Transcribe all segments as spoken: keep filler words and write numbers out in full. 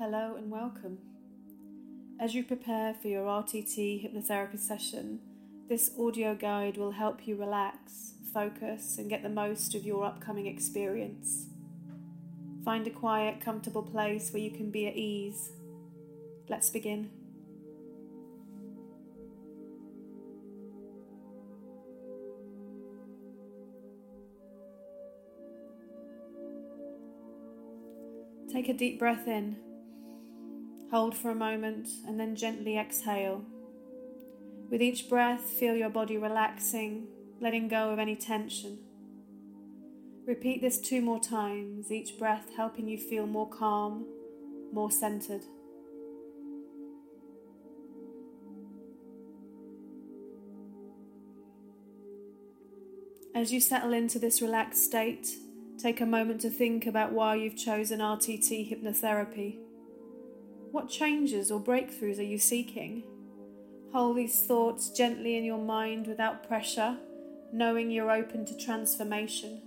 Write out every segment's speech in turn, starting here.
Hello and welcome. As you prepare for your R T T hypnotherapy session, this audio guide will help you relax, focus, and get the most of your upcoming experience. Find a quiet, comfortable place where you can be at ease. Let's begin. Take a deep breath in. Hold for a moment and then gently exhale. With each breath, feel your body relaxing, letting go of any tension. Repeat this two more times, each breath helping you feel more calm, more centered. As you settle into this relaxed state, take a moment to think about why you've chosen R T T hypnotherapy. What changes or breakthroughs are you seeking? Hold these thoughts gently in your mind without pressure, knowing you're open to transformation.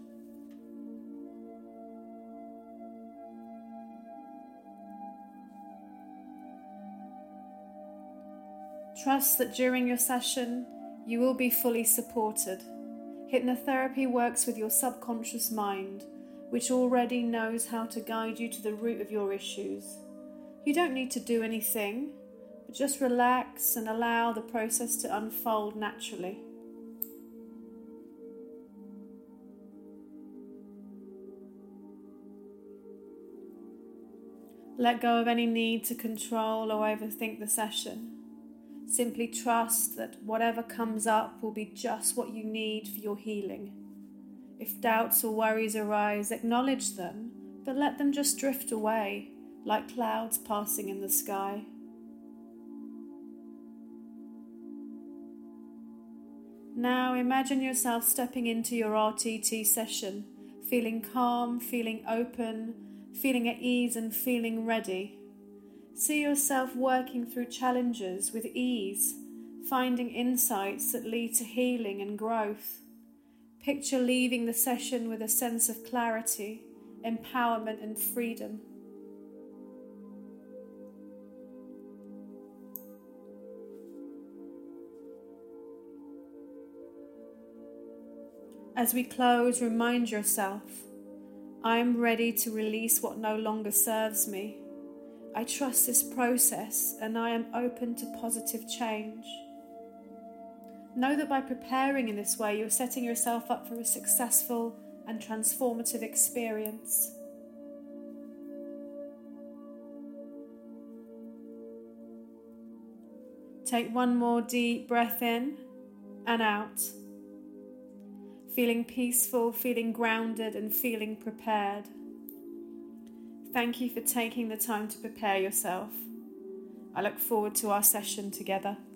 Trust that during your session, you will be fully supported. Hypnotherapy works with your subconscious mind, which already knows how to guide you to the root of your issues. You don't need to do anything, but just relax and allow the process to unfold naturally. Let go of any need to control or overthink the session. Simply trust that whatever comes up will be just what you need for your healing. If doubts or worries arise, acknowledge them, but let them just drift away, like clouds passing in the sky. Now imagine yourself stepping into your R T T session, feeling calm, feeling open, feeling at ease and feeling ready. See yourself working through challenges with ease, finding insights that lead to healing and growth. Picture leaving the session with a sense of clarity, empowerment and freedom. As we close, remind yourself, I am ready to release what no longer serves me. I trust this process and I am open to positive change. Know that by preparing in this way, you're setting yourself up for a successful and transformative experience. Take one more deep breath in and out. Feeling peaceful, feeling grounded, and feeling prepared. Thank you for taking the time to prepare yourself. I look forward to our session together.